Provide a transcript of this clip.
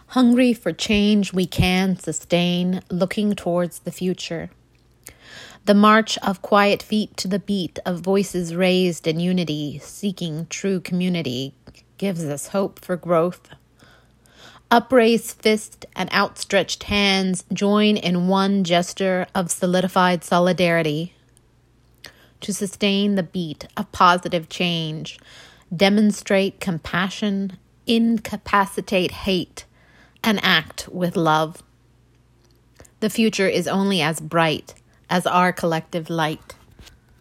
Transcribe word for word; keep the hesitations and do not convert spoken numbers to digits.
Hungry for change we can sustain, looking towards the future. The march of quiet feet to the beat of voices raised in unity, seeking true community, gives us hope for growth. Upraised fist and outstretched hands join in one gesture of solidified solidarity. To sustain the beat of positive change, demonstrate compassion, incapacitate hate, and act with love. The future is only as bright as our collective light.